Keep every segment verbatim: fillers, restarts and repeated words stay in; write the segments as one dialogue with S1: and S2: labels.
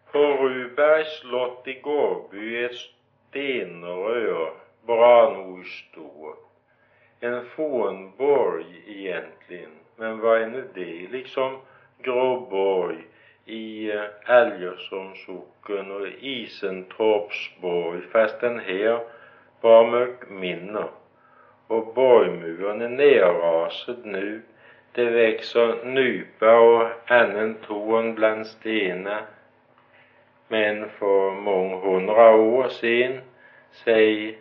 S1: På Rubergs slott i Gårby ett stenrör, bra nog stor. En fornborg egentligen, men vad är nu det? Liksom Gråborg i Älgersons socken och Isentorpsborg, fast den här var mycket mindre. Och borgmuren är nerrasad nu. Det växer nypa och annan torn bland stenar. Men för många hundra år sedan, säg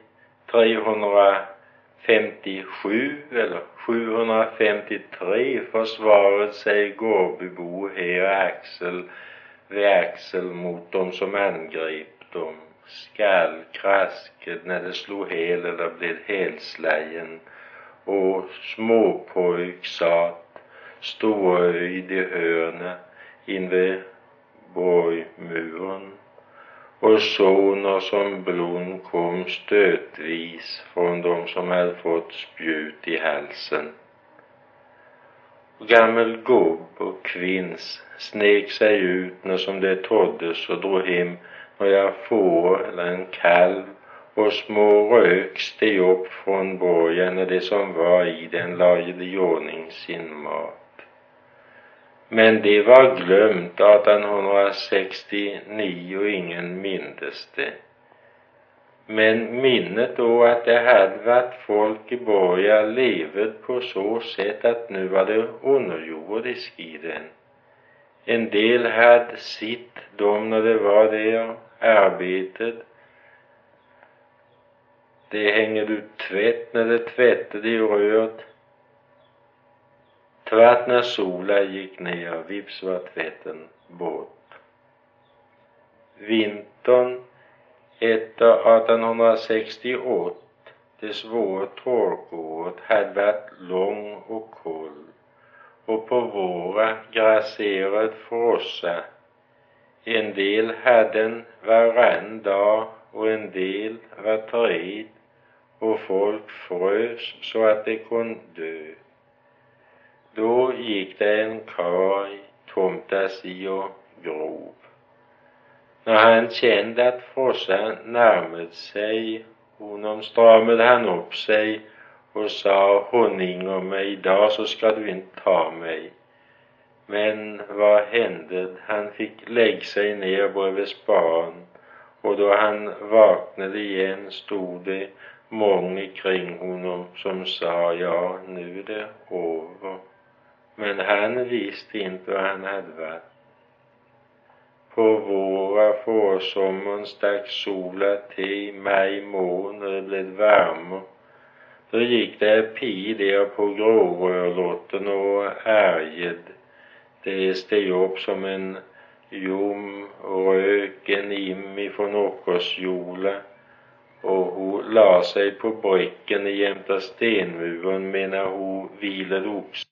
S1: trehundrafemtiosju eller sjuhundrafemtiotre, försvarade sig Gårbybo här axel vid axel mot dem som angrep dem. Skallkrasket när det slog hel eller blev helslejen, och småpojk satt storöjd i hörna invid borgmuren, och soner som blom kom stötvis från dem som hade fått spjut i halsen. Och gammel gubb och kvinns snek sig ut när som det troddes och drog hem några får eller en kalv, och små rök steg upp från borgen när det som var i den lade i ordning sin mat. Men det var glömt artonhundrasextionio och ingen mindes det. Men minnet då att det hade varit folk i borgen levet på så sätt att nu var det underjordisk i den. En del hade sitt dem när det var där arbetet. Det hänger ut tvätt när det tvättade i röret. Tvärt när solen gick ner, vips var tvätten bort. Vintern efter artonhundrasextioåtta, det svåra torkåret, hade varit lång och kold, och på våra grasserade frossa. En del hade en varann dag och en del var tred, och folk frös så att det kunde dö. Då gick det en karl tomtas i och grov. När han kände att frossan närmade sig honom, stramade han upp sig och sa: honning om mig, idag så ska du inte ta mig. Men vad hände? Han fick lägga sig ner bredvid span, och då han vaknade igen stod det många kring honom som sa: ja, nu är det över. Men han visste inte vad han hade varit. På våra försommaren stack sola till maj månad när det blev varmt. Då gick det pi där på Grårörlotten och ärged. Det steg upp som en ljum rök, en im ifrån åkersjola, och hon la sig på bräcken jämte stenmuren medan hon vilade ox.